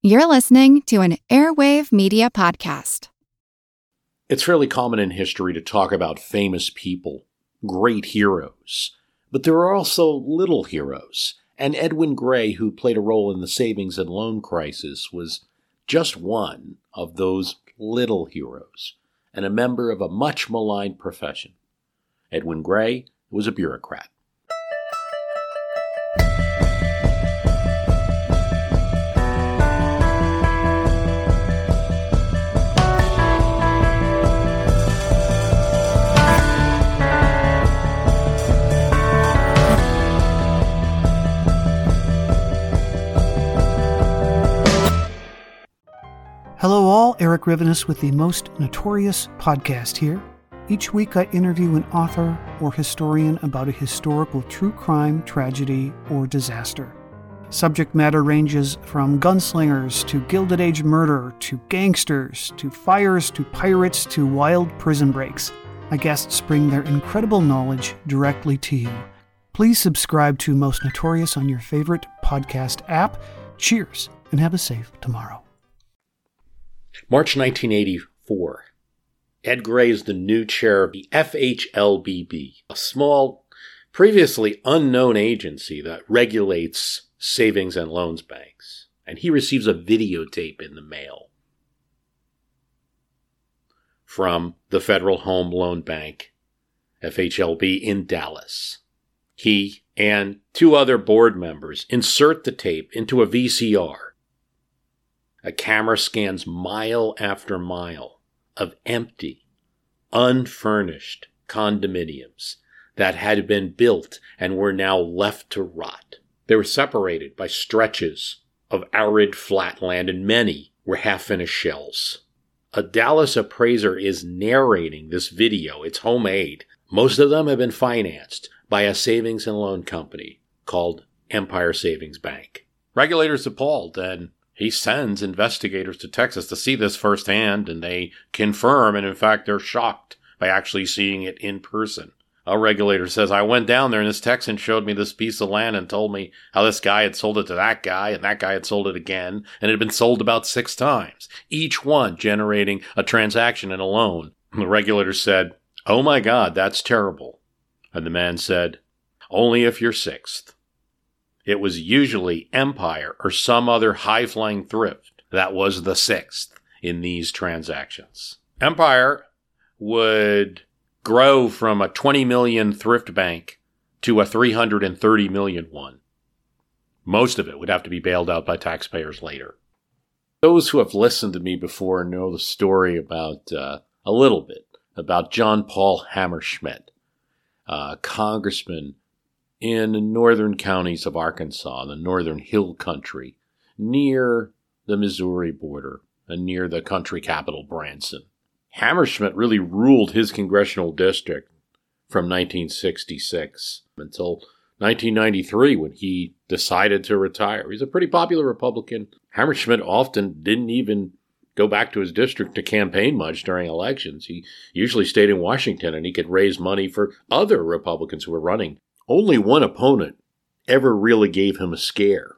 You're listening to an Airwave Media Podcast. It's fairly common in history to talk about famous people, great heroes, but there are also little heroes, and Edwin Gray, who played a role in the savings and loan crisis, was just one of those little heroes, and a member of a much maligned profession. Edwin Gray was a bureaucrat. Hello all, Eric Rivenes with the Most Notorious podcast here. Each week I interview an author or historian about a historical true crime, tragedy, or disaster. Subject matter ranges from gunslingers to Gilded Age murder to gangsters to fires to pirates to wild prison breaks. My guests bring their incredible knowledge directly to you. Please subscribe to Most Notorious on your favorite podcast app. Cheers, and have a safe tomorrow. March 1984. Ed Gray is the new chair of the FHLBB, a small, previously unknown agency that regulates savings and loans banks. And he receives a videotape in the mail from the Federal Home Loan Bank, FHLB, in Dallas. He and two other board members insert the tape into a VCR. A camera scans mile after mile of empty, unfurnished condominiums that had been built and were now left to rot. They were separated by stretches of arid flatland, and many were half-finished shells. A Dallas appraiser is narrating this video. It's homemade. Most of them have been financed by a savings and loan company called Empire Savings Bank. Regulators appalled, and he sends investigators to Texas to see this firsthand, and they confirm, and in fact, they're shocked by actually seeing it in person. A regulator says, I went down there, and this Texan showed me this piece of land and told me how this guy had sold it to that guy, and that guy had sold it again, and it had been sold about 6 times, each one generating a transaction and a loan. And the regulator said, oh my God, that's terrible. And the man said, only if you're 6th. It was usually Empire or some other high-flying thrift that was the 6th in these transactions. Empire would grow from a 20 million thrift bank to a 330 million one. Most of it would have to be bailed out by taxpayers later. Those who have listened to me before know the story about, a little bit, about John Paul Hammerschmidt, congressman in northern counties of Arkansas, the northern hill country, near the Missouri border and near the country capital, Branson. Hammerschmidt really ruled his congressional district from 1966 until 1993 when he decided to retire. He's a pretty popular Republican. Hammerschmidt often didn't even go back to his district to campaign much during elections. He usually stayed in Washington, and he could raise money for other Republicans who were running. Only one opponent ever really gave him a scare.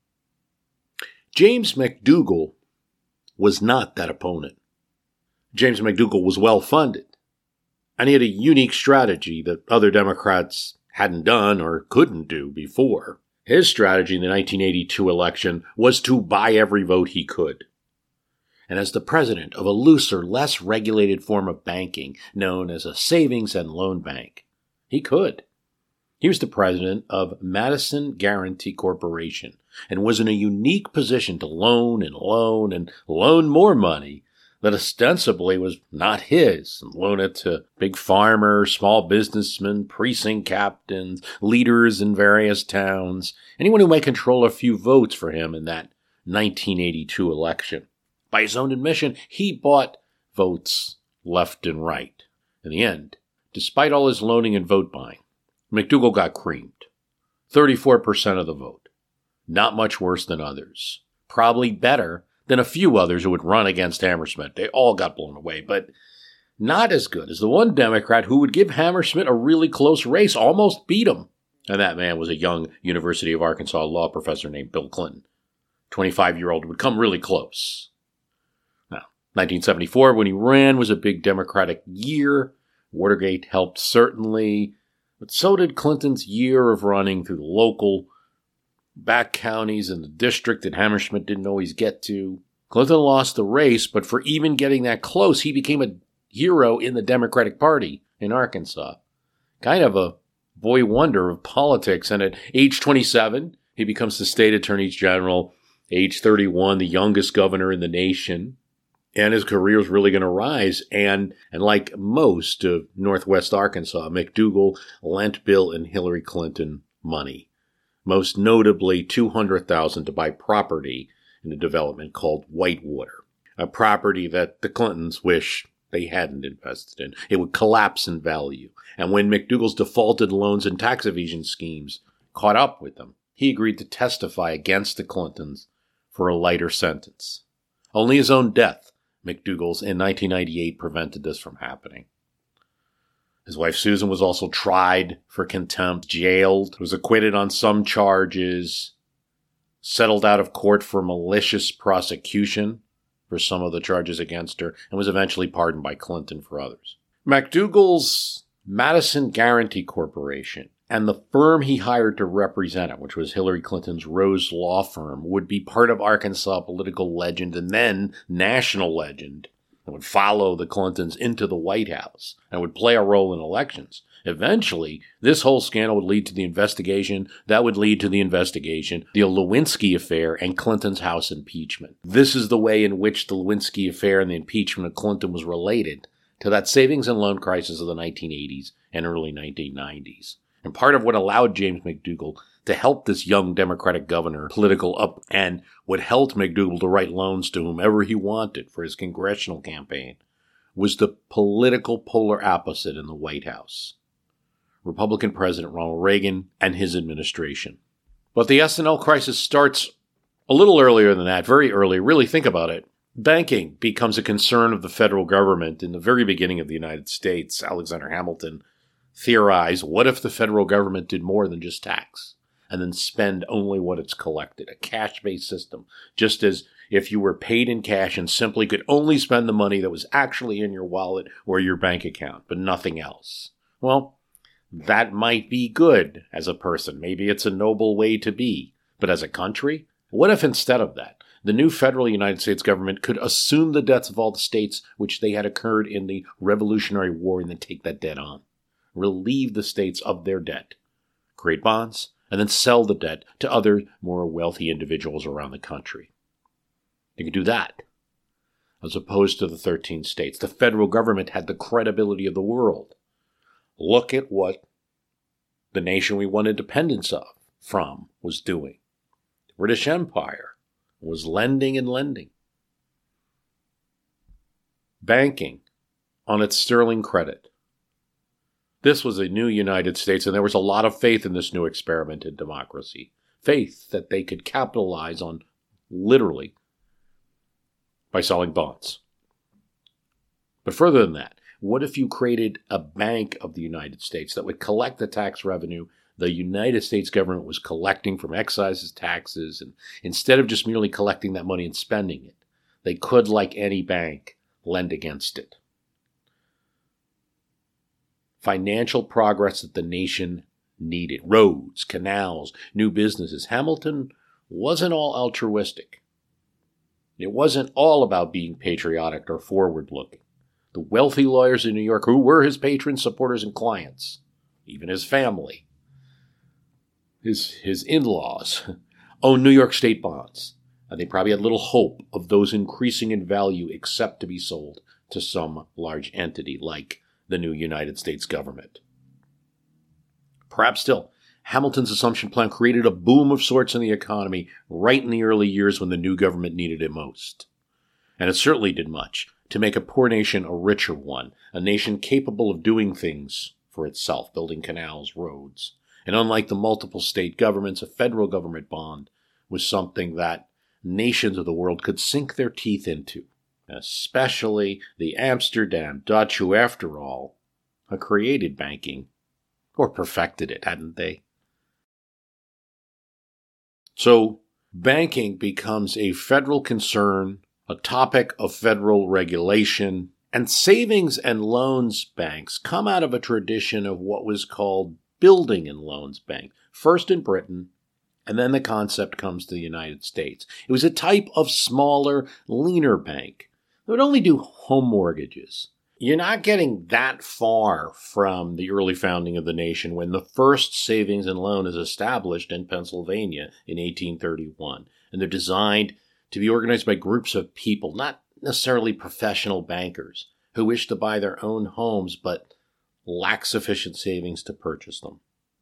James McDougal was not that opponent. James McDougal was well-funded, and he had a unique strategy that other Democrats hadn't done or couldn't do before. His strategy in the 1982 election was to buy every vote he could. And as the president of a looser, less regulated form of banking known as a savings and loan bank, he could. He was the president of Madison Guaranty Corporation and was in a unique position to loan and loan more money that ostensibly was not his, and loan it to big farmers, small businessmen, precinct captains, leaders in various towns, anyone who might control a few votes for him in that 1982 election. By his own admission, he bought votes left and right. In the end, despite all his loaning and vote buying, McDougal got creamed. 34% of the vote. Not much worse than others. Probably better than a few others who would run against Hammerschmidt. They all got blown away, but not as good as the one Democrat who would give Hammerschmidt a really close race, almost beat him. And that man was a young University of Arkansas law professor named Bill Clinton. 25-year-old would come really close. Now, 1974, when he ran, was a big Democratic year. Watergate helped certainly, but so did Clinton's year of running through the local back counties and the district that Hammerschmidt didn't always get to. Clinton lost the race, but for even getting that close, he became a hero in the Democratic Party in Arkansas. Kind of a boy wonder of politics. And at age 27, he becomes the state attorney general. Age 31, the youngest governor in the nation. And his career is really going to rise. And like most of Northwest Arkansas, McDougal lent Bill and Hillary Clinton money. Most notably $200,000 to buy property in a development called Whitewater, a property that the Clintons wish they hadn't invested in. It would collapse in value. And when McDougal's defaulted loans and tax evasion schemes caught up with them, he agreed to testify against the Clintons for a lighter sentence. Only his own death, McDougal's, in 1998 prevented this from happening. His wife Susan was also tried for contempt, jailed, was acquitted on some charges, settled out of court for malicious prosecution for some of the charges against her, and was eventually pardoned by Clinton for others. McDougal's Madison Guaranty Corporation and the firm he hired to represent him, which was Hillary Clinton's Rose Law Firm, would be part of Arkansas political legend and then national legend and would follow the Clintons into the White House and would play a role in elections. Eventually, this whole scandal would lead to the investigation. That would lead to the investigation, the Lewinsky affair, and Clinton's House impeachment. This is the way in which the Lewinsky affair and the impeachment of Clinton was related to that savings and loan crisis of the 1980s and early 1990s. And part of what allowed James McDougal to help this young Democratic governor political up and what helped McDougal to write loans to whomever he wanted for his congressional campaign was the political polar opposite in the White House. Republican President Ronald Reagan and his administration. But the S&L crisis starts a little earlier than that, very early. Really think about it. Banking becomes a concern of the federal government in the very beginning of the United States. Alexander Hamilton theorized, what if the federal government did more than just tax and then spend only what it's collected, a cash-based system, just as if you were paid in cash and simply could only spend the money that was actually in your wallet or your bank account, but nothing else. Well, that might be good as a person. Maybe it's a noble way to be. But as a country, what if instead of that, the new federal United States government could assume the debts of all the states which they had incurred in the Revolutionary War and then take that debt on? Relieve the states of their debt, create bonds, and then sell the debt to other more wealthy individuals around the country. They could do that. As opposed to the 13 states, the federal government had the credibility of the world. Look at what the nation we won independence from was doing. The British Empire was lending and lending. Banking on its sterling credit. This was a new United States, and there was a lot of faith in this new experiment in democracy. Faith that they could capitalize on literally by selling bonds. But further than that, what if you created a bank of the United States that would collect the tax revenue the United States government was collecting from excises, taxes, and instead of just merely collecting that money and spending it, they could, like any bank, lend against it. Financial progress that the nation needed. Roads, canals, new businesses. Hamilton wasn't all altruistic. It wasn't all about being patriotic or forward-looking. The wealthy lawyers in New York, who were his patrons, supporters, and clients, even his family, his in-laws, owned New York state bonds, and they probably had little hope of those increasing in value except to be sold to some large entity like the new United States government. Perhaps still, Hamilton's assumption plan created a boom of sorts in the economy right in the early years when the new government needed it most. And it certainly did much to make a poor nation a richer one, a nation capable of doing things for itself, building canals, roads. And unlike the multiple state governments, a federal government bond was something that nations of the world could sink their teeth into, especially the Amsterdam Dutch, who, after all, had created banking, or perfected it, hadn't they? So, banking becomes a federal concern, a topic of federal regulation, and savings and loans banks come out of a tradition of what was called building and loans bank, first in Britain, and then the concept comes to the United States. It was a type of smaller, leaner bank that would only do home mortgages. You're not getting that far from the early founding of the nation when the first savings and loan is established in Pennsylvania in 1831. And they're designed to be organized by groups of people, not necessarily professional bankers, who wish to buy their own homes but lack sufficient savings to purchase them.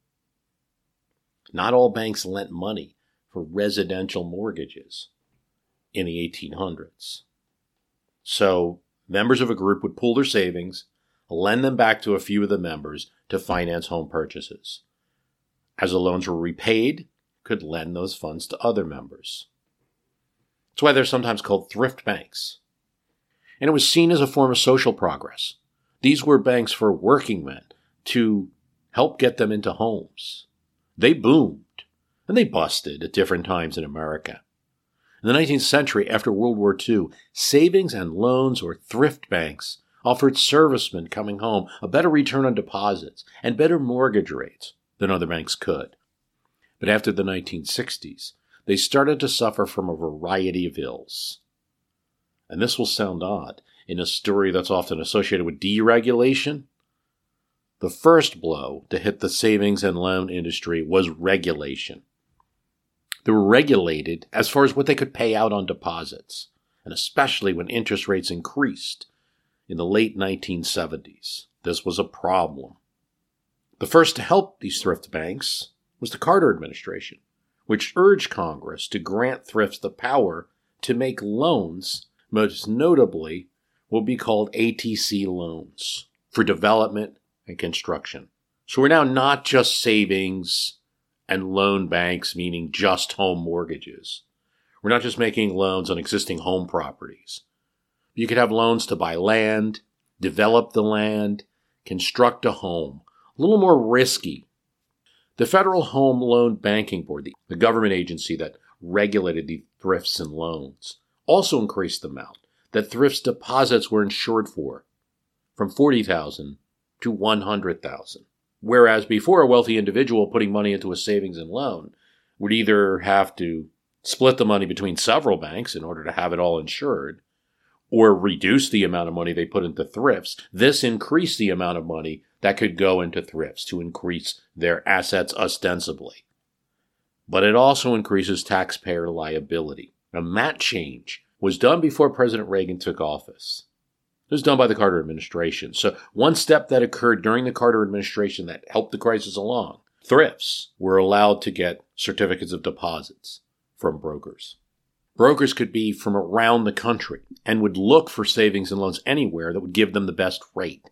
Not all banks lent money for residential mortgages in the 1800s. So members of a group would pool their savings, lend them back to a few of the members to finance home purchases. As the loans were repaid, could lend those funds to other members. That's why they're sometimes called thrift banks. And it was seen as a form of social progress. These were banks for working men to help get them into homes. They boomed, and they busted at different times in America. In the 19th century, after World War II, savings and loans or thrift banks offered servicemen coming home a better return on deposits and better mortgage rates than other banks could. But after the 1960s, they started to suffer from a variety of ills. And this will sound odd in a story that's often associated with deregulation. The first blow to hit the savings and loan industry was regulation. They were regulated as far as what they could pay out on deposits, and especially when interest rates increased in the late 1970s. This was a problem. The first to help these thrift banks was the Carter administration, which urged Congress to grant thrifts the power to make loans, most notably what will be called ATC loans, for development and construction. So we're now not just savings and loan banks, meaning just home mortgages. We're not just making loans on existing home properties. You could have loans to buy land, develop the land, construct a home. A little more risky. The Federal Home Loan Banking Board, the government agency that regulated the thrifts and loans, also increased the amount that thrifts deposits were insured for, from $40,000 to $100,000. Whereas before, a wealthy individual putting money into a savings and loan would either have to split the money between several banks in order to have it all insured, or reduce the amount of money they put into thrifts. This increased the amount of money that could go into thrifts to increase their assets ostensibly. But it also increases taxpayer liability. And that change was done before President Reagan took office. It was done by the Carter administration. So one step that occurred during the Carter administration that helped the crisis along, thrifts were allowed to get certificates of deposits from brokers. Brokers could be from around the country and would look for savings and loans anywhere that would give them the best rate.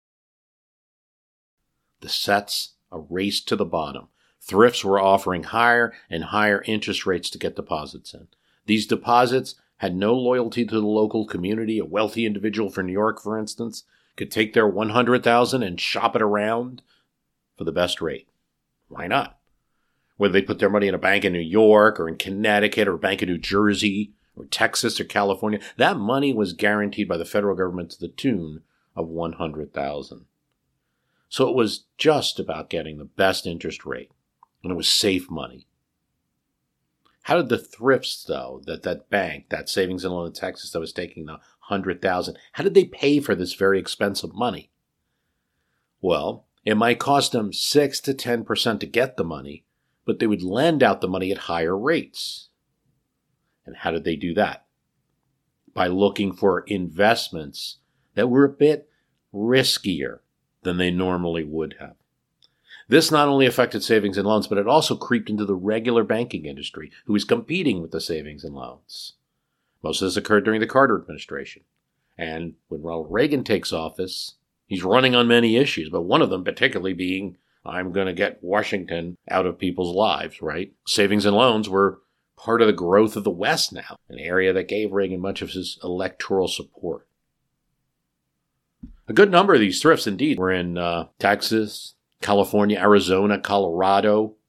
The sets a race to the bottom. Thrifts were offering higher and higher interest rates to get deposits in. These deposits had no loyalty to the local community. A wealthy individual from New York, for instance, could take their $100,000 and shop it around for the best rate. Why not? Whether they put their money in a bank in New York or in Connecticut or a bank in New Jersey or Texas or California, that money was guaranteed by the federal government to the tune of $100,000. So it was just about getting the best interest rate, and it was safe money. How did the thrifts, though, that bank, that savings and loan in Texas that was taking the $100,000, how did they pay for this very expensive money? Well, it might cost them 6 to 10% to get the money, but they would lend out the money at higher rates. And how did they do that? By looking for investments that were a bit riskier than they normally would have. This not only affected savings and loans, but it also creeped into the regular banking industry, who was competing with the savings and loans. Most of this occurred during the Carter administration. And when Ronald Reagan takes office, he's running on many issues, but one of them particularly being, I'm going to get Washington out of people's lives, right? Savings and loans were part of the growth of the West now, an area that gave Reagan much of his electoral support. A good number of these thrifts, indeed, were in Texas, California, Arizona, Colorado,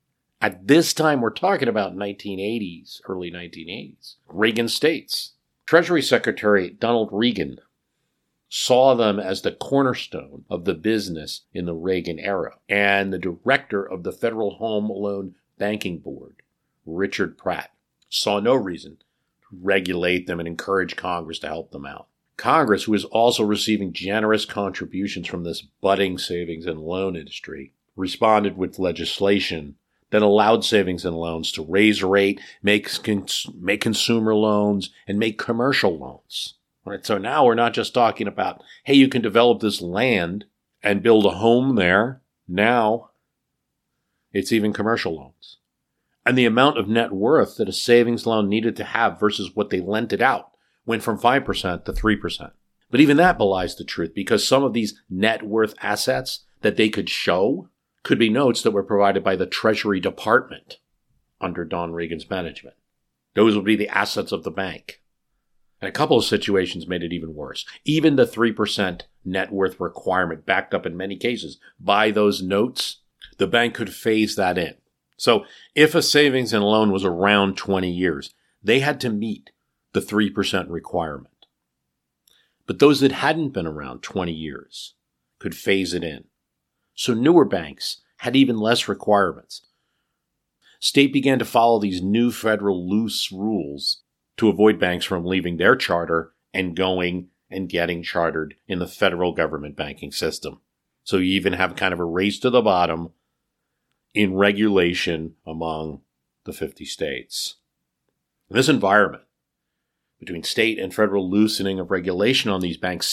At this time, we're talking about 1980s, early 1980s. Reagan states, Treasury Secretary Donald Regan saw them as the cornerstone of the business in the Reagan era, and the director of the Federal Home Loan Banking Board, Richard Pratt, saw no reason to regulate them and encourage Congress to help them out. Congress, who was also receiving generous contributions from this budding savings and loan industry, responded with legislation that allowed savings and loans to raise rate, make consumer loans, and make commercial loans. All right, so now we're not just talking about, hey, you can develop this land and build a home there. Now it's even commercial loans. And the amount of net worth that a savings loan needed to have versus what they lent it out went from 5% to 3%. But even that belies the truth, because some of these net worth assets that they could show could be notes that were provided by the Treasury Department under Don Regan's management. Those would be the assets of the bank. And a couple of situations made it even worse. Even the 3% net worth requirement, backed up in many cases by those notes, the bank could phase that in. So if a savings and loan was around 20 years, they had to meet the 3% requirement. But those that hadn't been around 20 years could phase it in. So newer banks had even less requirements. State began to follow these new federal loose rules to avoid banks from leaving their charter and going and getting chartered in the federal government banking system. So you even have kind of a race to the bottom in regulation among the 50 states. In this environment, between state and federal loosening of regulation on these banks,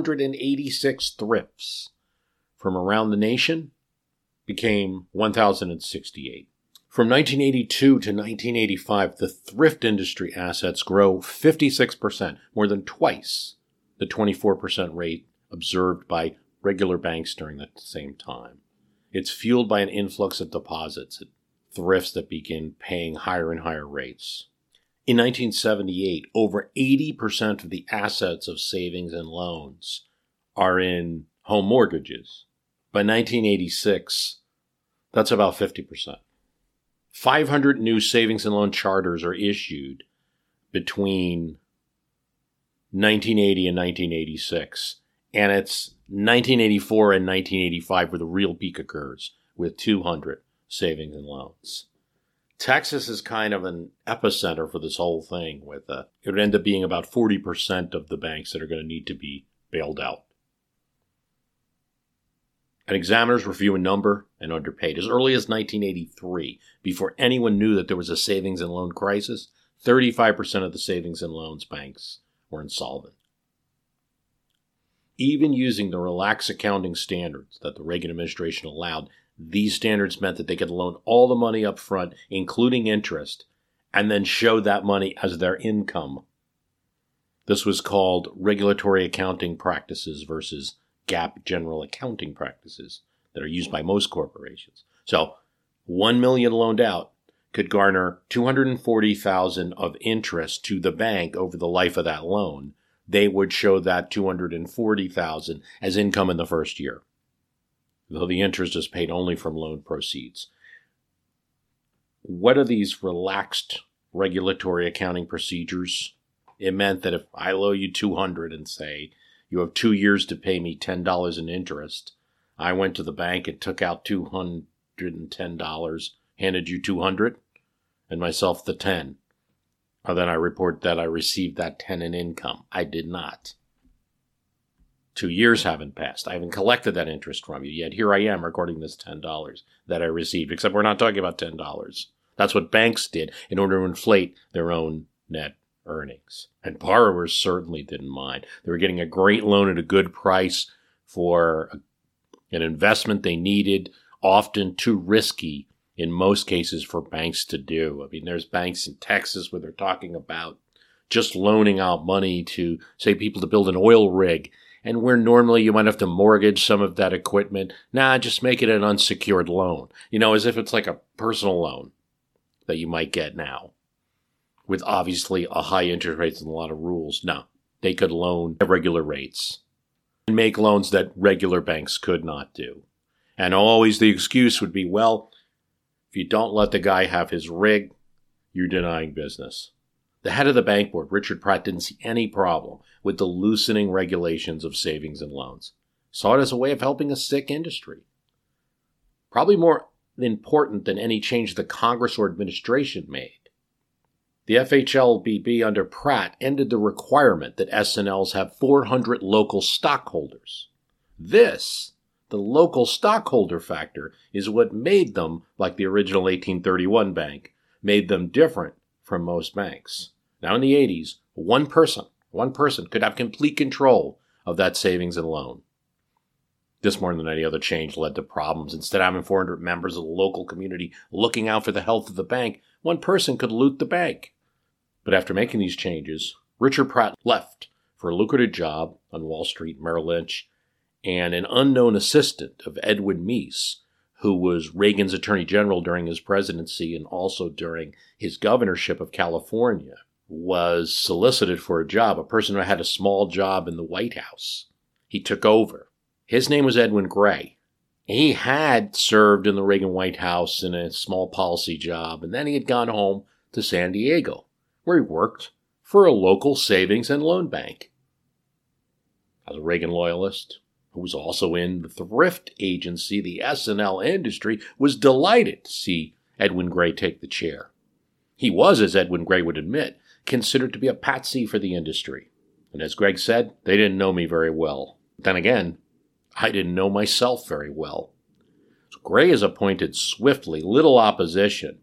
686 thrifts from around the nation became 1,068. From 1982 to 1985, the thrift industry assets grow 56%, more than twice the 24% rate observed by regular banks during that same time. It's fueled by an influx of deposits at thrifts that begin paying higher and higher rates. In 1978, over 80% of the assets of savings and loans are in home mortgages. By 1986, that's about 50%. 500 new savings and loan charters are issued between 1980 and 1986. And it's 1984 and 1985 where the real peak occurs, with 200 savings and loans. Texas is kind of an epicenter for this whole thing, with it would end up being about 40% of the banks that are going to need to be bailed out. And examiners review a number and underpaid. As early as 1983, before anyone knew that there was a savings and loan crisis, 35% of the savings and loans banks were insolvent. Even using the relaxed accounting standards that the Reagan administration allowed, these standards meant that they could loan all the money up front, including interest, and then show that money as their income. This was called regulatory accounting practices versus GAAP general accounting practices that are used by most corporations. So $1 million loaned out could garner $240,000 of interest to the bank over the life of that loan. They would show that $240,000 as income in the first year, though the interest is paid only from loan proceeds. What are these relaxed regulatory accounting procedures? It meant that if I loan you $200 and say, you have 2 years to pay me $10 in interest, I went to the bank and took out $210, handed you $200, and myself the $10. Or then I report that I received that $10 in income. I did not. 2 years haven't passed. I haven't collected that interest from you, yet here I am recording this $10 that I received, except we're not talking about $10. That's what banks did in order to inflate their own net earnings. And borrowers certainly didn't mind. They were getting a great loan at a good price for an investment they needed, often too risky in most cases for banks to do. I mean, there's banks in Texas where they're talking about just loaning out money to, say, people to build an oil rig, and where normally you might have to mortgage some of that equipment, just make it an unsecured loan. As if it's like a personal loan that you might get now, with obviously a high interest rate and a lot of rules. No, they could loan at regular rates and make loans that regular banks could not do. And always the excuse would be, well, if If you don't let the guy have his rig, you're denying business. The head of the bank board, Richard Pratt, didn't see any problem with the loosening regulations of savings and loans. Saw it as a way of helping a sick industry. Probably more important than any change the Congress or administration made. The FHLBB under Pratt ended the requirement that S&Ls have 400 local stockholders. This, the local stockholder factor, is what made them, like the original 1831 bank, made them different from most banks. Now in the 80s, one person could have complete control of that savings and loan. This, more than any other change, led to problems. Instead of having 400 members of the local community looking out for the health of the bank, one person could loot the bank. But after making these changes, Richard Pratt left for a lucrative job on Wall Street, Merrill Lynch, and an unknown assistant of Edwin Meese, who was Reagan's attorney general during his presidency and also during his governorship of California, was solicited for a job, a person who had a small job in the White House. He took over. His name was Edwin Gray. He had served in the Reagan White House in a small policy job, and then he had gone home to San Diego, where he worked for a local savings and loan bank. As a Reagan loyalist, who was also in the thrift agency, the S&L industry, was delighted to see Edwin Gray take the chair. He was, as Edwin Gray would admit, considered to be a patsy for the industry. And as Greg said, they didn't know me very well. Then again, I didn't know myself very well. So Gray is appointed swiftly, little opposition.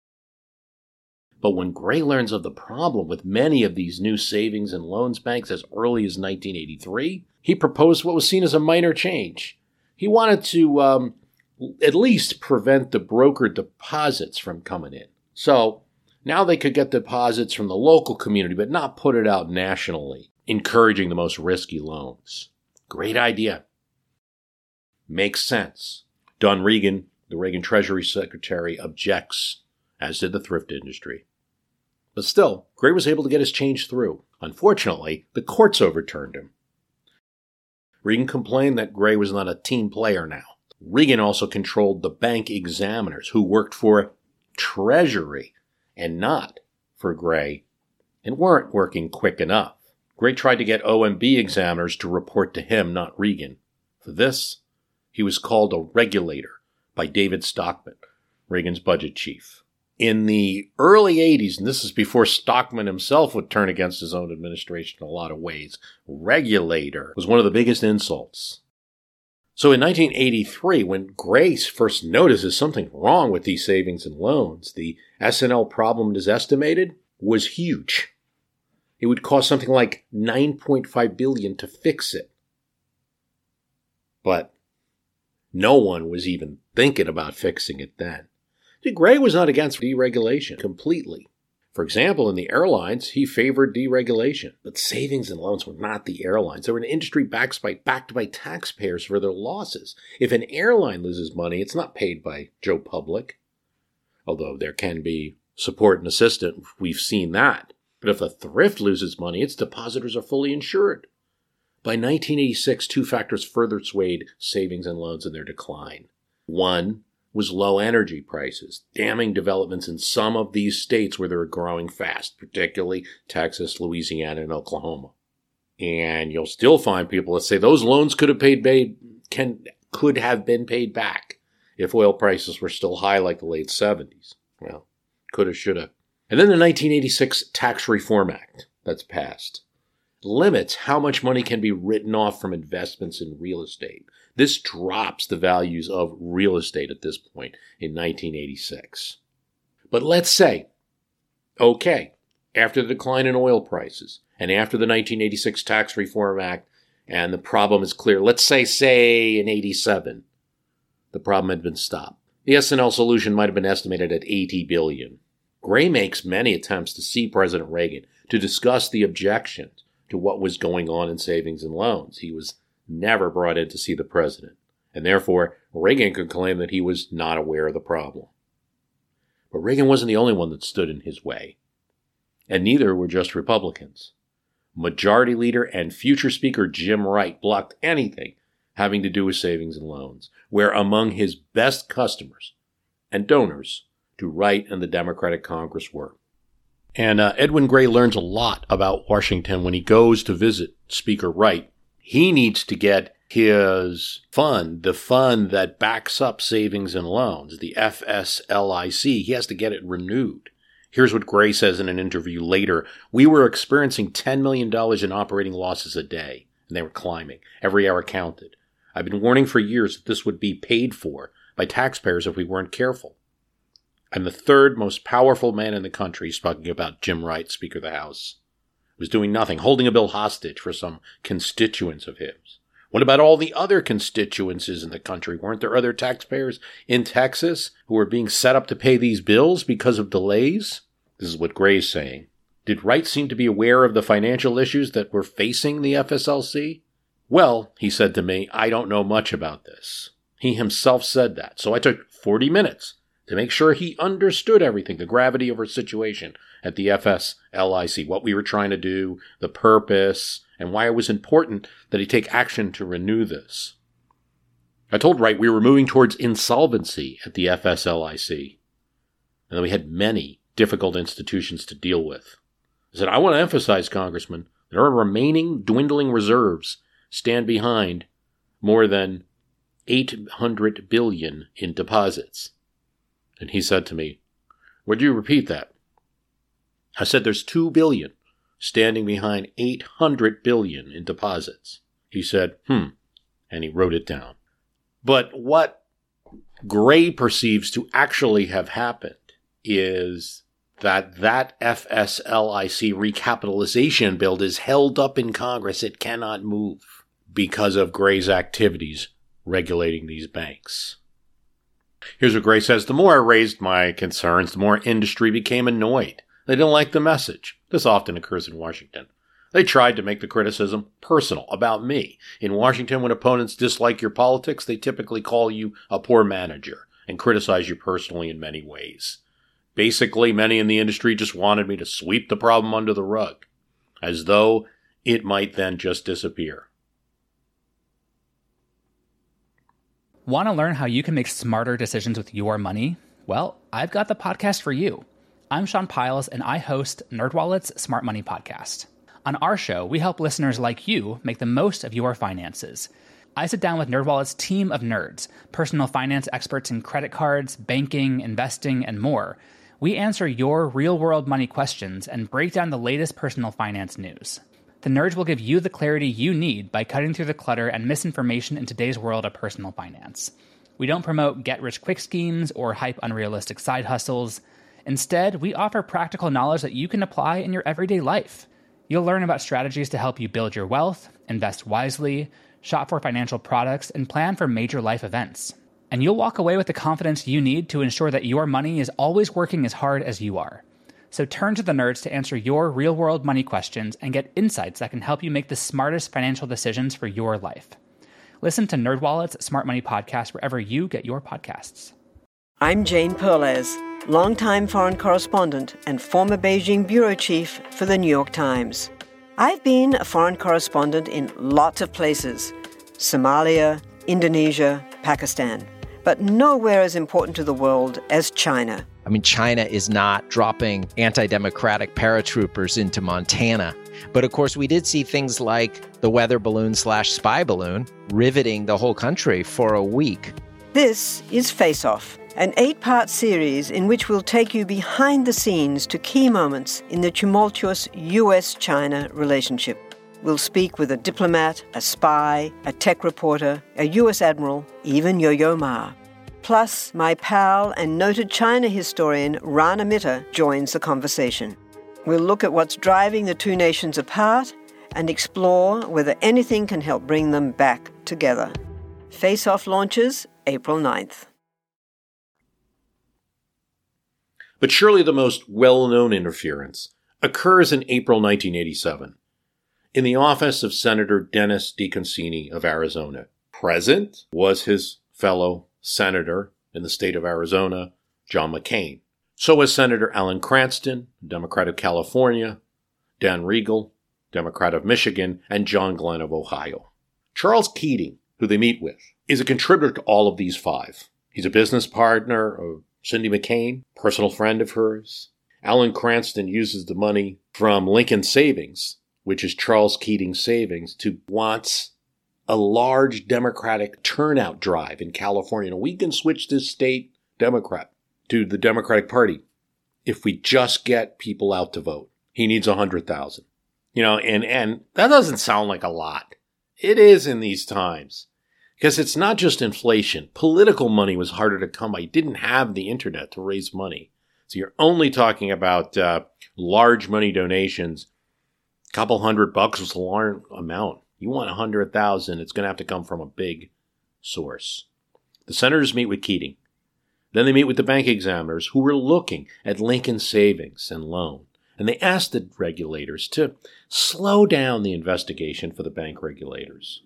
But when Gray learns of the problem with many of these new savings and loans banks as early as 1983, he proposed what was seen as a minor change. He wanted to at least prevent the broker deposits from coming in. So now they could get deposits from the local community, but not put it out nationally, encouraging the most risky loans. Great idea. Makes sense. Don Regan, the Reagan Treasury Secretary, objects, as did the thrift industry. But still, Gray was able to get his change through. Unfortunately, the courts overturned him. Regan complained that Gray was not a team player now. Regan also controlled the bank examiners who worked for Treasury and not for Gray and weren't working quick enough. Gray tried to get OMB examiners to report to him, not Regan. For this, he was called a regulator by David Stockman, Reagan's budget chief. In the early 80s, and this is before Stockman himself would turn against his own administration in a lot of ways, regulator was one of the biggest insults. So in 1983, when Gray first notices something wrong with these savings and loans, the S&L problem, as estimated, was huge. It would cost something like $9.5 billion to fix it. But no one was even thinking about fixing it then. Gray was not against deregulation completely. For example, in the airlines, he favored deregulation. But savings and loans were not the airlines. They were an industry backed by taxpayers for their losses. If an airline loses money, it's not paid by Joe Public. Although there can be support and assistance, we've seen that. But if a thrift loses money, its depositors are fully insured. By 1986, two factors further swayed savings and loans in their decline. One was low energy prices, damning developments in some of these states where they were growing fast, particularly Texas, Louisiana, and Oklahoma. And you'll still find people that say those loans could have been paid back if oil prices were still high like the late 70s. Well, coulda, shoulda. And then the 1986 Tax Reform Act that's passed limits how much money can be written off from investments in real estate. This drops the values of real estate at this point in 1986. But let's say, okay, after the decline in oil prices and after the 1986 Tax Reform Act, and the problem is clear, let's say in 87, the problem had been stopped. The S&L solution might have been estimated at $80 billion. Gray makes many attempts to see President Reagan to discuss the objections to what was going on in savings and loans. He was never brought in to see the president, and therefore Reagan could claim that he was not aware of the problem. But Reagan wasn't the only one that stood in his way, and neither were just Republicans. Majority Leader and future Speaker Jim Wright blocked anything having to do with savings and loans, where among his best customers and donors to Wright and the Democratic Congress were. And Edwin Gray learns a lot about Washington when he goes to visit Speaker Wright. He needs to get his fund, the fund that backs up savings and loans, the FSLIC, he has to get it renewed. Here's what Gray says in an interview later. We were experiencing $10 million in operating losses a day, and they were climbing. Every hour counted. I've been warning for years that this would be paid for by taxpayers if we weren't careful. I'm the third most powerful man in the country, speaking about Jim Wright, Speaker of the House, was doing nothing, holding a bill hostage for some constituents of his. What about all the other constituencies in the country? Weren't there other taxpayers in Texas who were being set up to pay these bills because of delays? This is what Gray's saying. Did Wright seem to be aware of the financial issues that were facing the FSLC? Well, he said to me, I don't know much about this. He himself said that. So I took 40 minutes to make sure he understood everything, the gravity of our situation at the FSLIC, what we were trying to do, the purpose, and why it was important that he take action to renew this. I told Wright we were moving towards insolvency at the FSLIC, and that we had many difficult institutions to deal with. I said, I want to emphasize, Congressman, that our remaining dwindling reserves stand behind more than $800 billion in deposits. And he said to me, would you repeat that? I said, there's $2 billion standing behind $800 billion in deposits. He said, and he wrote it down. But what Gray perceives to actually have happened is that FSLIC recapitalization bill is held up in Congress. It cannot move because of Gray's activities regulating these banks. Here's what Gray says. The more I raised my concerns, the more industry became annoyed. They didn't like the message. This often occurs in Washington. They tried to make the criticism personal about me. In Washington, when opponents dislike your politics, they typically call you a poor manager and criticize you personally in many ways. Basically, many in the industry just wanted me to sweep the problem under the rug, as though it might then just disappear. Want to learn how you can make smarter decisions with your money? Well, I've got the podcast for you. I'm Sean Piles, and I host NerdWallet's Smart Money Podcast. On our show, we help listeners like you make the most of your finances. I sit down with NerdWallet's team of nerds, personal finance experts in credit cards, banking, investing, and more. We answer your real-world money questions and break down the latest personal finance news. The nerds will give you the clarity you need by cutting through the clutter and misinformation in today's world of personal finance. We don't promote get-rich-quick schemes or hype unrealistic side hustles. Instead, we offer practical knowledge that you can apply in your everyday life. You'll learn about strategies to help you build your wealth, invest wisely, shop for financial products, and plan for major life events. And you'll walk away with the confidence you need to ensure that your money is always working as hard as you are. So turn to the nerds to answer your real-world money questions and get insights that can help you make the smartest financial decisions for your life. Listen to NerdWallet's Smart Money Podcast wherever you get your podcasts. I'm Jane Perlez, longtime foreign correspondent and former Beijing bureau chief for the New York Times. I've been a foreign correspondent in lots of places: Somalia, Indonesia, Pakistan, but nowhere as important to the world as China. I mean, China is not dropping anti-democratic paratroopers into Montana. But of course, we did see things like the weather balloon/spy balloon riveting the whole country for a week. This is Face Off, an 8-part series in which we'll take you behind the scenes to key moments in the tumultuous U.S.-China relationship. We'll speak with a diplomat, a spy, a tech reporter, a U.S. admiral, even Yo-Yo Ma. Plus, my pal and noted China historian Rana Mitter joins the conversation. We'll look at what's driving the two nations apart and explore whether anything can help bring them back together. Face Off launches April 9th. But surely the most well-known interference occurs in April 1987 in the office of Senator Dennis DeConcini of Arizona. Present was his fellow senator in the state of Arizona, John McCain. So was Senator Alan Cranston, Democrat of California, Dan Riegel, Democrat of Michigan, and John Glenn of Ohio. Charles Keating, who they meet with, is a contributor to all of these five. He's a business partner of Cindy McCain, personal friend of hers. Alan Cranston uses the money from Lincoln Savings, which is Charles Keating's savings, to wants a large Democratic turnout drive in California. And we can switch this state Democrat to the Democratic Party if we just get people out to vote. He needs 100,000. And that doesn't sound like a lot. It is in these times. Because it's not just inflation. Political money was harder to come by. You didn't have the internet to raise money. So you're only talking about large money donations. A couple $100 was a large amount. You want 100,000, it's going to have to come from a big source. The senators meet with Keating. Then they meet with the bank examiners who were looking at Lincoln Savings and Loan. And they asked the regulators to slow down the investigation for the bank regulators.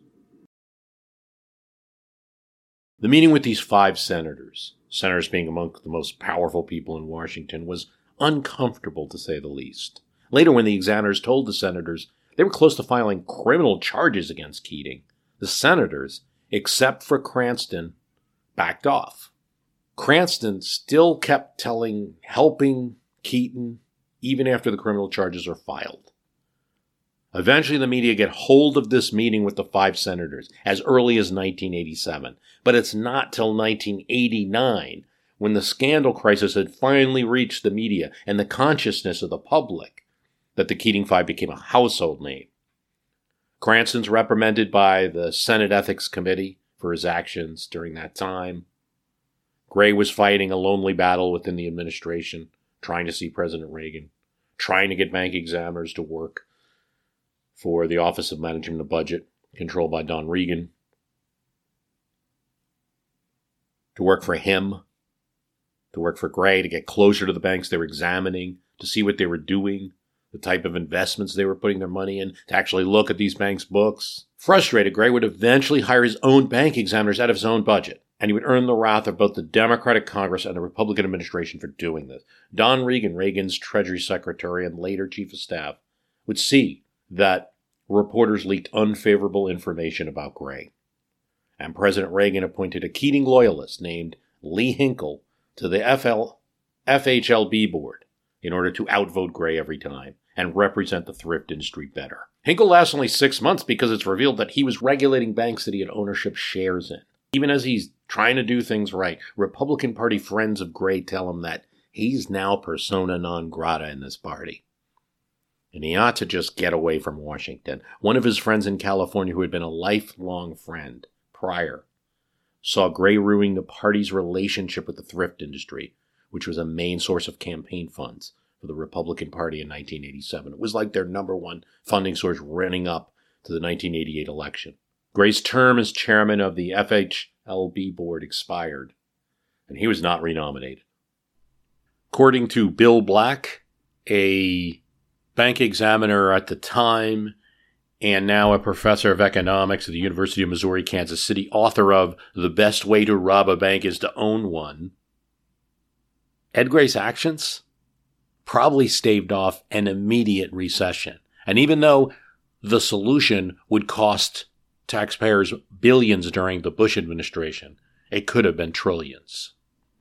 The meeting with these 5 senators being among the most powerful people in Washington, was uncomfortable to say the least. Later, when the examiners told the senators they were close to filing criminal charges against Keating, the senators, except for Cranston, backed off. Cranston still kept helping Keating even after the criminal charges are filed. Eventually, the media get hold of this meeting with the 5 senators as early as 1987. But it's not till 1989, when the scandal crisis had finally reached the media and the consciousness of the public, that the Keating Five became a household name. Cranston's reprimanded by the Senate Ethics Committee for his actions during that time. Gray was fighting a lonely battle within the administration, trying to see President Reagan, trying to get bank examiners to work for the Office of Management of Budget, controlled by Don Regan, to work for him, to work for Gray, to get closer to the banks they were examining, to see what they were doing, the type of investments they were putting their money in, to actually look at these banks' books. Frustrated, Gray would eventually hire his own bank examiners out of his own budget, and he would earn the wrath of both the Democratic Congress and the Republican administration for doing this. Don Regan, Reagan's Treasury Secretary and later Chief of Staff, would see that reporters leaked unfavorable information about Gray. And President Reagan appointed a Keating loyalist named Lee Hinkle to the FHLB board in order to outvote Gray every time and represent the thrift industry better. Hinkle lasts only 6 months because it's revealed that he was regulating banks that he had ownership shares in. Even as he's trying to do things right, Republican Party friends of Gray tell him that he's now persona non grata in this party. And he ought to just get away from Washington. One of his friends in California, who had been a lifelong friend prior, saw Gray ruining the party's relationship with the thrift industry, which was a main source of campaign funds for the Republican Party in 1987. It was like their number one funding source running up to the 1988 election. Gray's term as chairman of the FHLB board expired, and he was not renominated. According to Bill Black, a bank examiner at the time and now a professor of economics at the University of Missouri, Kansas City, author of The Best Way to Rob a Bank is to Own One, Ed Gray's actions probably staved off an immediate recession. And even though the solution would cost taxpayers billions during the Bush administration, it could have been trillions.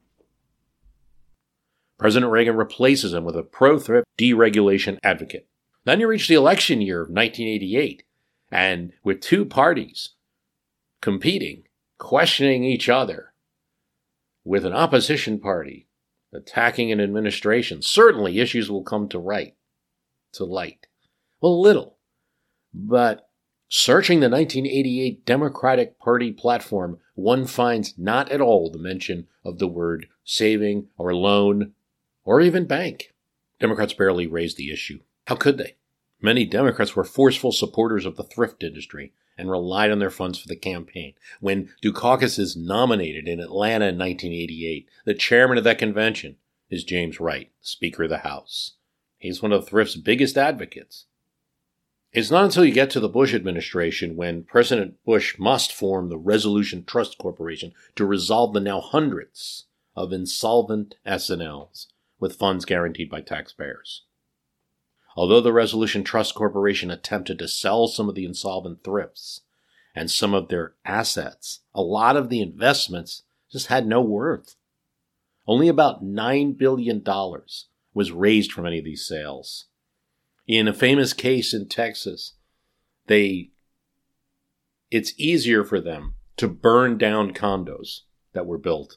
President Reagan replaces him with a pro-thrift deregulation advocate. Then you reach the election year of 1988, and with 2 parties competing, questioning each other, with an opposition party attacking an administration, certainly issues will come to light. Well, little. But searching the 1988 Democratic Party platform, one finds not at all the mention of the word saving or loan or even bank. Democrats barely raised the issue. How could they? Many Democrats were forceful supporters of the thrift industry and relied on their funds for the campaign. When Dukakis is nominated in Atlanta in 1988, the chairman of that convention is James Wright, Speaker of the House. He's one of the thrift's biggest advocates. It's not until you get to the Bush administration when President Bush must form the Resolution Trust Corporation to resolve the now hundreds of insolvent S&Ls with funds guaranteed by taxpayers. Although the Resolution Trust Corporation attempted to sell some of the insolvent thrifts and some of their assets, a lot of the investments just had no worth. Only about $9 billion was raised from any of these sales. In a famous case in Texas, it's easier for them to burn down condos that were built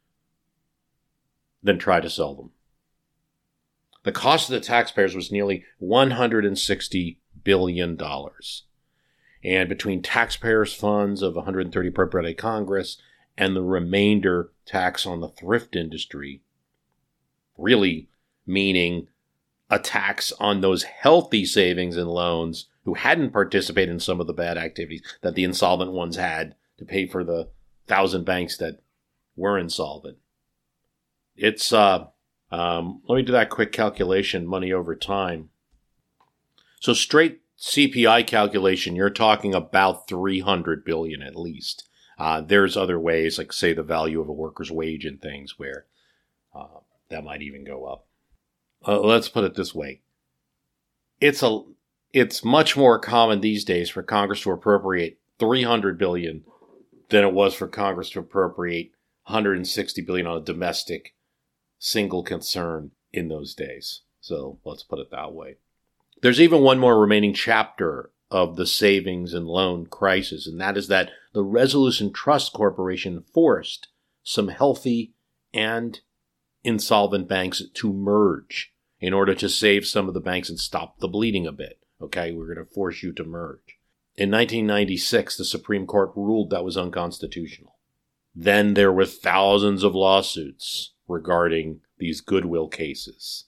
than try to sell them. The cost of the taxpayers was nearly $160 billion. And between taxpayers' funds of $130 appropriated by Congress and the remainder tax on the thrift industry, really meaning a tax on those healthy savings and loans who hadn't participated in some of the bad activities that the insolvent ones had to pay for the 1,000 banks that were insolvent. It's, let me do that quick calculation, money over time. So straight CPI calculation, you're talking about $300 billion at least. There's other ways, like say the value of a worker's wage and things where that might even go up. Let's put it this way. It's much more common these days for Congress to appropriate $300 billion than it was for Congress to appropriate $160 billion on a domestic single concern in those days. So let's put it that way. There's even one more remaining chapter of the savings and loan crisis, and that is that the Resolution Trust Corporation forced some healthy and insolvent banks to merge in order to save some of the banks and stop the bleeding a bit. Okay, we're going to force you to merge. In 1996, the Supreme Court ruled that was unconstitutional. Then there were thousands of lawsuits regarding these goodwill cases.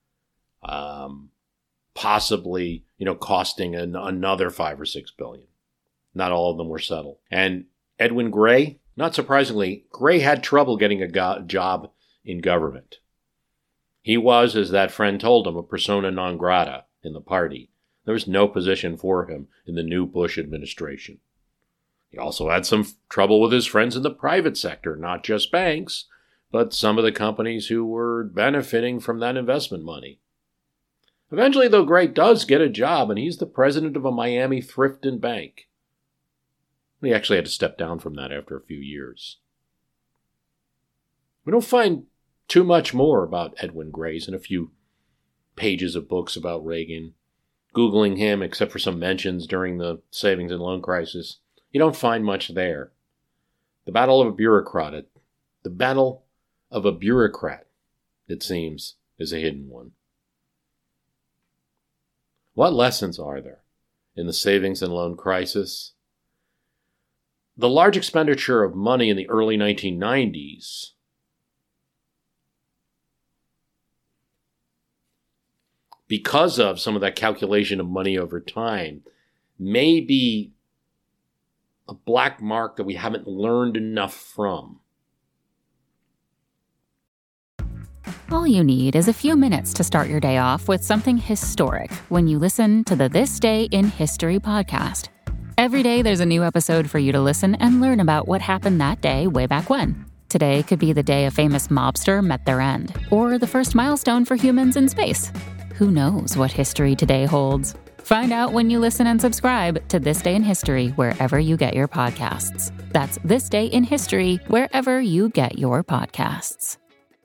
Possibly, costing another $5 or $6 billion. Not all of them were settled. And Edwin Gray, not surprisingly, Gray had trouble getting a job in government. He was, as that friend told him, a persona non grata in the party. There was no position for him in the new Bush administration. He also had some trouble with his friends in the private sector, not just banks, but some of the companies who were benefiting from that investment money. Eventually, though, Gray does get a job, and he's the president of a Miami thrift and bank. He actually had to step down from that after a few years. We don't find too much more about Edwin Gray's in a few pages of books about Reagan. Googling him, except for some mentions during the savings and loan crisis, you don't find much there. The battle of a bureaucrat, it seems, is a hidden one. What lessons are there in the savings and loan crisis? The large expenditure of money in the early 1990s because of some of that calculation of money over time may be a black mark that we haven't learned enough from. All you need is a few minutes to start your day off with something historic when you listen to the This Day in History podcast. Every day there's a new episode for you to listen and learn about what happened that day way back when. Today could be the day a famous mobster met their end, or the first milestone for humans in space. Who knows what history today holds? Find out when you listen and subscribe to This Day in History wherever you get your podcasts. That's This Day in History wherever you get your podcasts.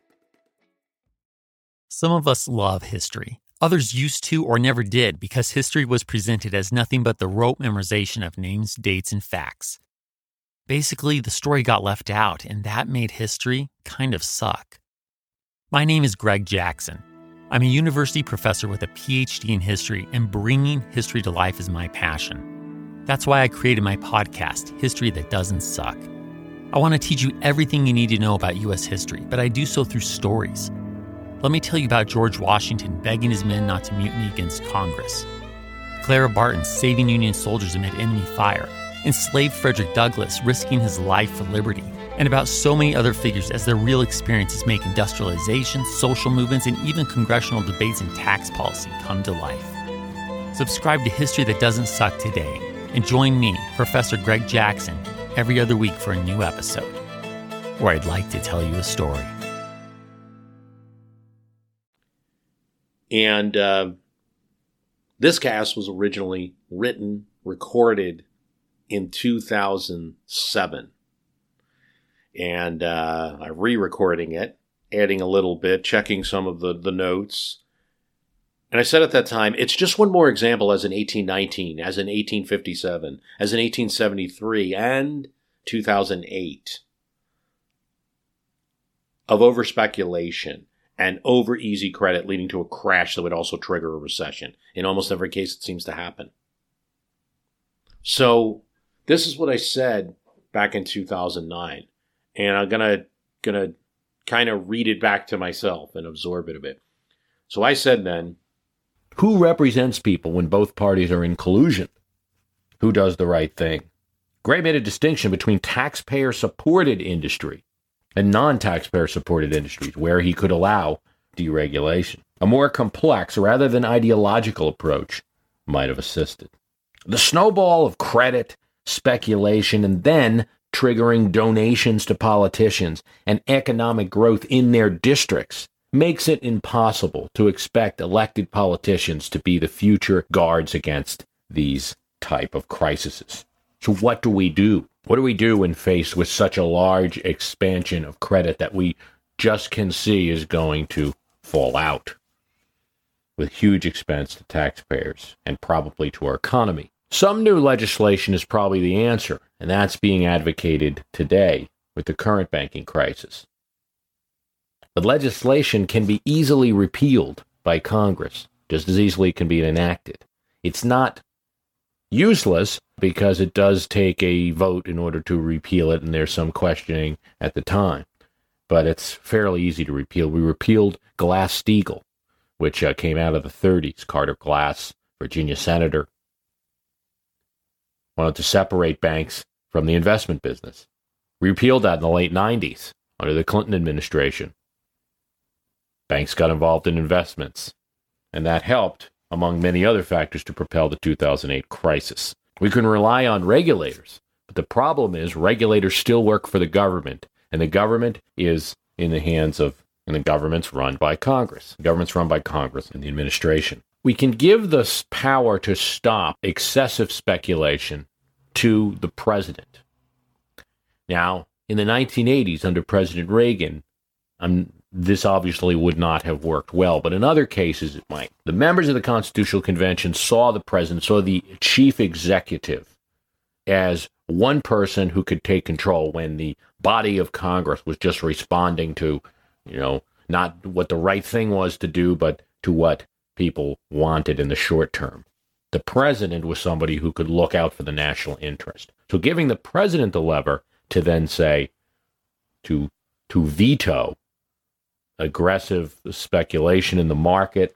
Some of us love history. Others used to or never did because history was presented as nothing but the rote memorization of names, dates, and facts. Basically, the story got left out, and that made history kind of suck. My name is Greg Jackson. I'm a university professor with a PhD in history, and bringing history to life is my passion. That's why I created my podcast, History That Doesn't Suck. I want to teach you everything you need to know about U.S. history, but I do so through stories. Let me tell you about George Washington begging his men not to mutiny against Congress, Clara Barton saving Union soldiers amid enemy fire, enslaved Frederick Douglass risking his life for liberty, and about so many other figures as their real experiences make industrialization, social movements, and even congressional debates and tax policy come to life. Subscribe to History That Doesn't Suck today, and join me, Professor Greg Jackson, every other week for a new episode, where I'd like to tell you a story. And this cast was originally written, recorded in 2007. And I'm re-recording it adding a little bit, checking some of the notes. And I said at that time, it's just one more example as in 1819, as in 1857, as in 1873, and 2008 of over-speculation and over-easy credit leading to a crash that would also trigger a recession. In almost every case, it seems to happen. So this is what I said back in 2009, and I'm gonna kind of read it back to myself and absorb it a bit. So I said then, who represents people when both parties are in collusion? Who does the right thing? Gray made a distinction between taxpayer-supported industry and non-taxpayer-supported industries, where he could allow deregulation. A more complex, rather than ideological approach might have assisted. The snowball of credit, speculation, and then triggering donations to politicians and economic growth in their districts makes it impossible to expect elected politicians to be the future guards against these type of crises. So what do we do? What do we do when faced with such a large expansion of credit that we just can see is going to fall out with huge expense to taxpayers and probably to our economy? Some new legislation is probably the answer, and that's being advocated today with the current banking crisis. But legislation can be easily repealed by Congress, just as easily can be enacted. It's not useless because it does take a vote in order to repeal it, and there's some questioning at the time. But it's fairly easy to repeal. We repealed Glass-Steagall, which came out of the 30s. Carter Glass, Virginia senator, wanted to separate banks from the investment business. We repealed that in the late 90s under the Clinton administration. Banks got involved in investments, and that helped, among many other factors, to propel the 2008 crisis. We can rely on regulators, but the problem is regulators still work for the government, and the government is in the hands of, and the government's run by Congress. The government's run by Congress and the administration. We can give the power to stop excessive speculation to the president. Now, in the 1980s, under President Reagan, this obviously would not have worked well, but in other cases it might. The members of the Constitutional Convention saw the president, saw the chief executive as one person who could take control when the body of Congress was just responding to, not what the right thing was to do, but to what people wanted in the short term. The president was somebody who could look out for the national interest. So giving the president the lever to then say, to veto aggressive speculation in the market,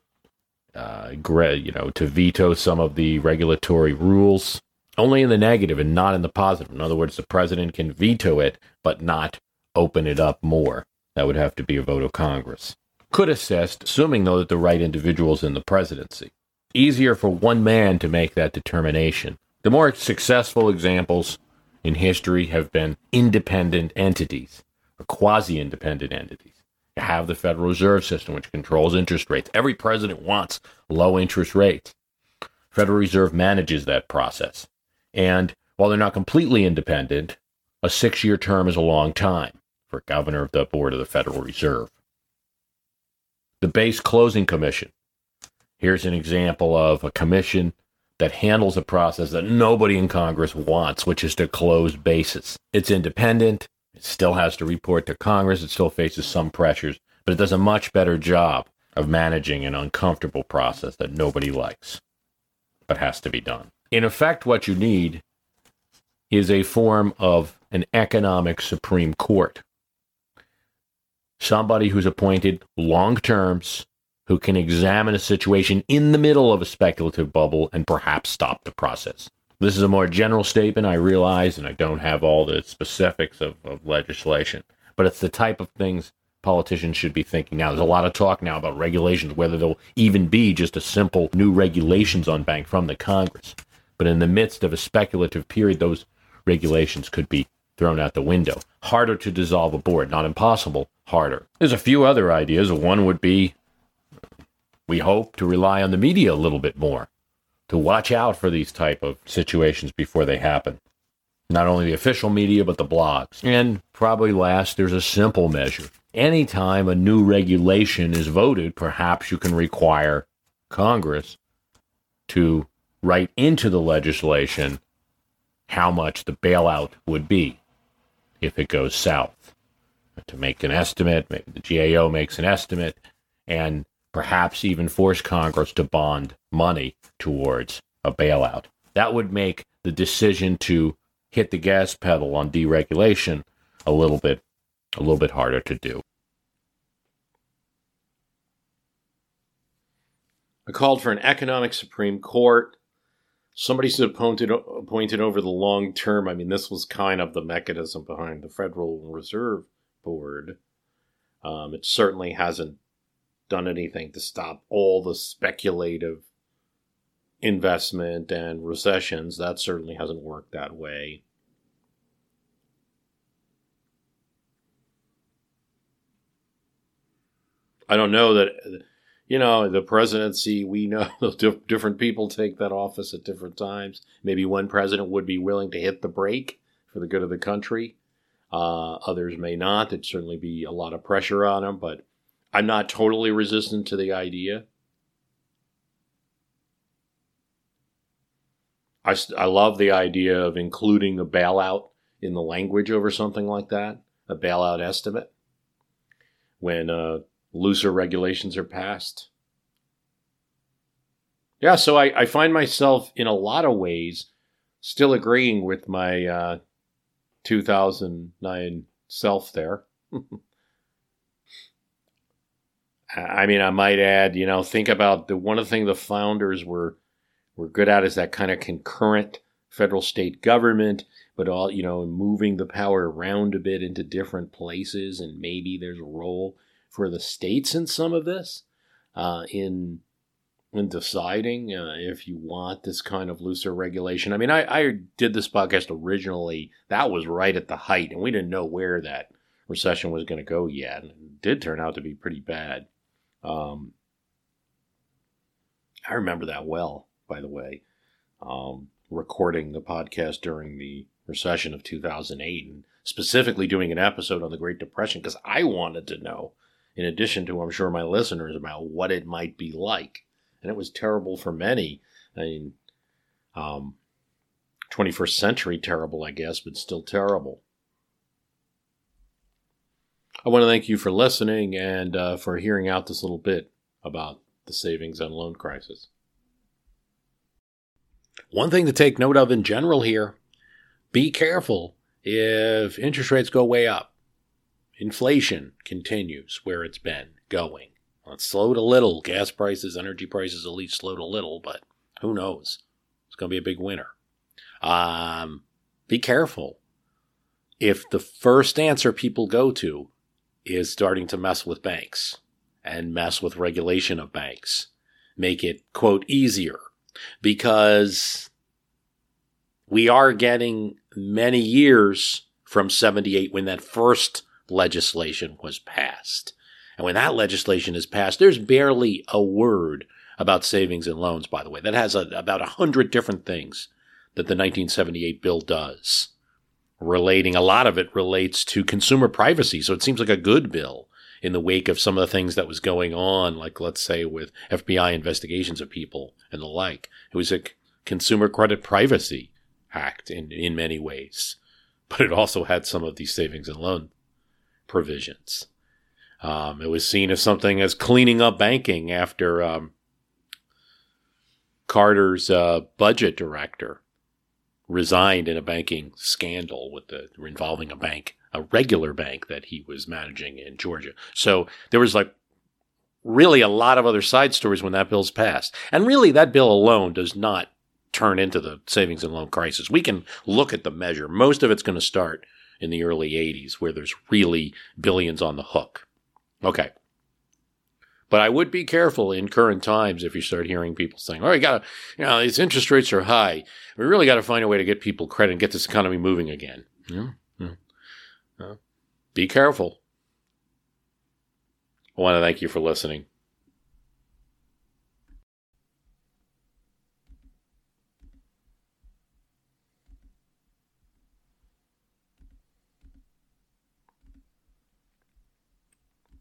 to veto some of the regulatory rules, only in the negative and not in the positive. In other words, the president can veto it, but not open it up more. That would have to be a vote of Congress. Could assist, assuming, though, that the right individual's in the presidency. Easier for one man to make that determination. The more successful examples in history have been independent entities, or quasi-independent entities. You have the Federal Reserve System, which controls interest rates. Every president wants low interest rates. Federal Reserve manages that process. And while they're not completely independent, a 6-year term is a long time for governor of the board of the Federal Reserve. The Base Closing Commission. Here's an example of a commission that handles a process that nobody in Congress wants, which is to close bases. It's independent. It still has to report to Congress. It still faces some pressures, but it does a much better job of managing an uncomfortable process that nobody likes, but has to be done. In effect, what you need is a form of an economic Supreme Court. Somebody who's appointed long terms, who can examine a situation in the middle of a speculative bubble and perhaps stop the process. This is a more general statement, I realize, and I don't have all the specifics of legislation, but it's the type of things politicians should be thinking now. There's a lot of talk now about regulations, whether there'll even be just a simple new regulations on bank from the Congress. But in the midst of a speculative period, those regulations could be thrown out the window. Harder to dissolve a board, not impossible, harder. There's a few other ideas. One would be, we hope to rely on the media a little bit more, to watch out for these type of situations before they happen. Not only the official media, but the blogs. And probably last, there's a simple measure. Anytime a new regulation is voted, perhaps you can require Congress to write into the legislation how much the bailout would be if it goes south. To make an estimate, maybe the GAO makes an estimate, and perhaps even force Congress to bond money towards a bailout. That would make the decision to hit the gas pedal on deregulation a little bit harder to do. I called for an economic Supreme Court. Somebody's appointed over the long term. I mean, this was kind of the mechanism behind the Federal Reserve Board. It certainly hasn't done anything to stop all the speculative investment and recessions. That certainly hasn't worked that way. I don't know that, the presidency, we know different people take that office at different times. Maybe one president would be willing to hit the brake for the good of the country. Others may not. There'd certainly be a lot of pressure on them, but I'm not totally resistant to the idea. I love the idea of including a bailout in the language over something like that, a bailout estimate, when looser regulations are passed. Yeah, so I find myself in a lot of ways still agreeing with my 2009 self there. I mean, I might add, think about one of the things the founders were good at is that kind of concurrent federal-state government, but all, moving the power around a bit into different places, and maybe there's a role for the states in some of this, in deciding if you want this kind of looser regulation. I mean, I did this podcast originally. That was right at the height, and we didn't know where that recession was going to go yet. And it did turn out to be pretty bad. I remember that well, by the way, recording the podcast during the recession of 2008 and specifically doing an episode on the Great Depression because I wanted to know, in addition to, I'm sure, my listeners, about what it might be like. And it was terrible for many. I mean, 21st century terrible, I guess, but still terrible. I want to thank you for listening and for hearing out this little bit about the savings and loan crisis. One thing to take note of in general here, be careful if interest rates go way up. Inflation continues where it's been going. Well, it's slowed a little. Gas prices, energy prices at least slowed a little, but who knows? It's going to be a big winter. Be careful if the first answer people go to is starting to mess with banks and mess with regulation of banks. Make it, quote, easier. Because we are getting many years from 78 when that first legislation was passed. And when that legislation is passed, there's barely a word about savings and loans, by the way. That has about 100 different things that the 1978 bill does. A lot of it relates to consumer privacy. So it seems like a good bill in the wake of some of the things that was going on, like, let's say, with FBI investigations of people and the like. It was a Consumer Credit Privacy Act in many ways. But it also had some of these savings and loan provisions. It was seen as something as cleaning up banking after Carter's budget director resigned in a banking scandal involving a regular bank that he was managing in Georgia. So there was really a lot of other side stories when that bill's passed. And really that bill alone does not turn into the savings and loan crisis. We can look at the measure. Most of it's going to start in the early 80s where there's really billions on the hook. Okay. But I would be careful in current times if you start hearing people saying, these interest rates are high. We really got to find a way to get people credit and get this economy moving again. Be careful. I want to thank you for listening.